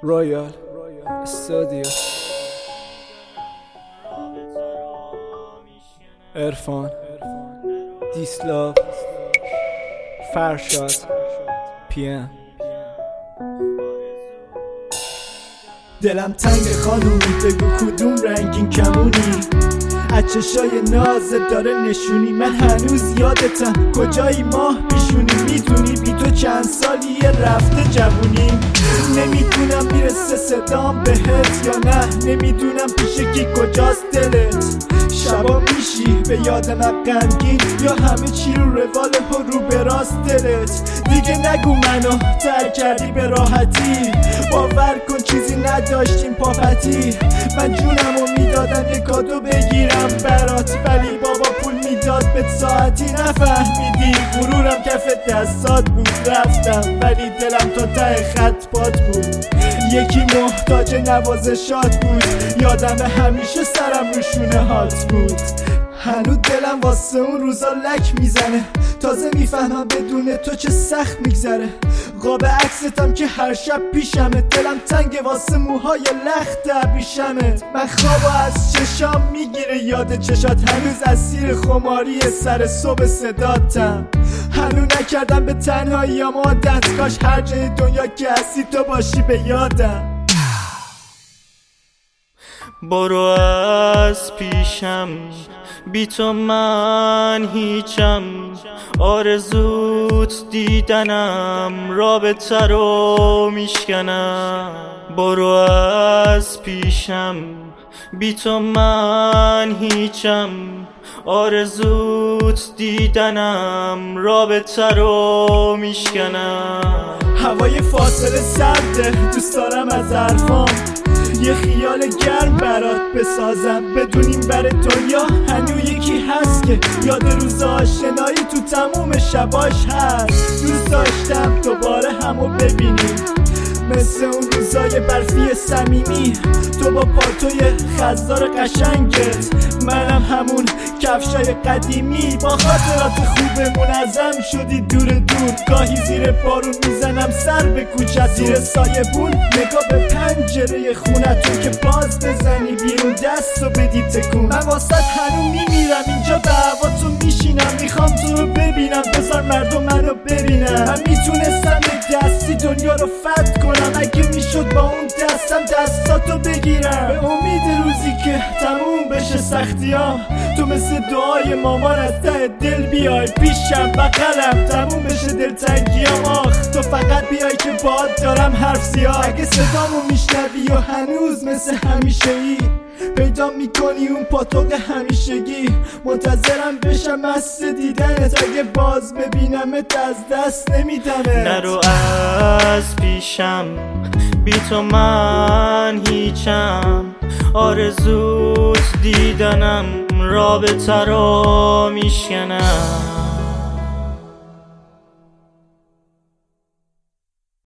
رویال استودیو عرفان دیسلاو فرشاد PM. دلم تنگ خانومی، بگو کدوم رنگین کمونی؟ از چشای نازت داره نشونی، من هنوز یادتم کجایی ماه پیشونی. میدونی بی تو چند سالیه رفته جوونیم، نمیدونم میرسه صدام بهت یا نه، نمیدونم پیش کی کجاست دلت. شبا میشی به یاد من غمگین، یا همه چی رو رواله و رو به راست دلت. دیگه نگو منو ترک کردی به راحتی، باور کن چیزی نداشتیم پاپتی. من جونمو میدادم یه کادو بگیرم برات، ولی بابا پول میداد به ساعتی نفهمیدی. غرورم کف دستات بود، رفتم ولی دلم تا ته خط پات بود. یکی محتاج نوازشات بود، یادم همیشه سرم رو شونه هات بود. هنوز دلم واسه اون روزا لک میزنه، تازه میفهمم بدون تو چه سخت میگذره. قاب عکستم که هر شب پیشمه، دلم تنگه واسه موهای لخت ابریشمت. من خوابو از چشام میگیره یاد چشات، هنوز اسیر خماری سر صبح صداتم. هنوز نکردم به تنهایی عادت، کاش هر جای دنیا که هستی تو باشی به یادم. برو از پیشم، بی تو من هیچم. آرزوت دیدنم رابطه رو میشکنم. برو از پیشم، بی تو من هیچم. آرزوت دیدنم رابطه رو میشکنم. هوای فاصله سرده، دوست دارم از حرفام یه خیال گرم برات بسازم. بدونیم بر دنیا هنو یکی هست که یاد روز آشنایی تو تموم شباش هست. دوست داشتم دوباره همو ببینیم، مثل اون روزای برفی صمیمی. تو با پالتوی خزدار قشنگت، منم همون کفشای قدیمی. با خاطرات خوب منظم شدی دور دور، گاهی زیر بارون میزنم سر به کوچت. زیر سایه بون نگاه به پنجره خونتون که باز بزنی بیرون دستو بدی تکون. من واسط هنو میمیرم اینجا به هواتون میشینم، میخوام تو رو ببینم، بذار مردم منو ببینم. من میتونستم یه دستی دنیا رو فتح کنم، اگه میشد با اون دستم دستاتو بگیرم. به امید روزی که تموم بشه سختیام، تو مثل دعای مامان از ته دل بیای پیشم بغلم، تموم بشه دلتنگیام. آخ تو فقط بیای که باهات دارم حرف زیاد. اگه صدامو میشنوی و هنوز مثل همیشه ای پیدا میکنی اون پاتوق همیشگی، منتظرم بشم مست دیدنت. اگه باز ببینمت از دست نمیدمت. نرو از پیشم، بی تو من هیچم. آرزوت دیدنم رابطه رو میشکنم.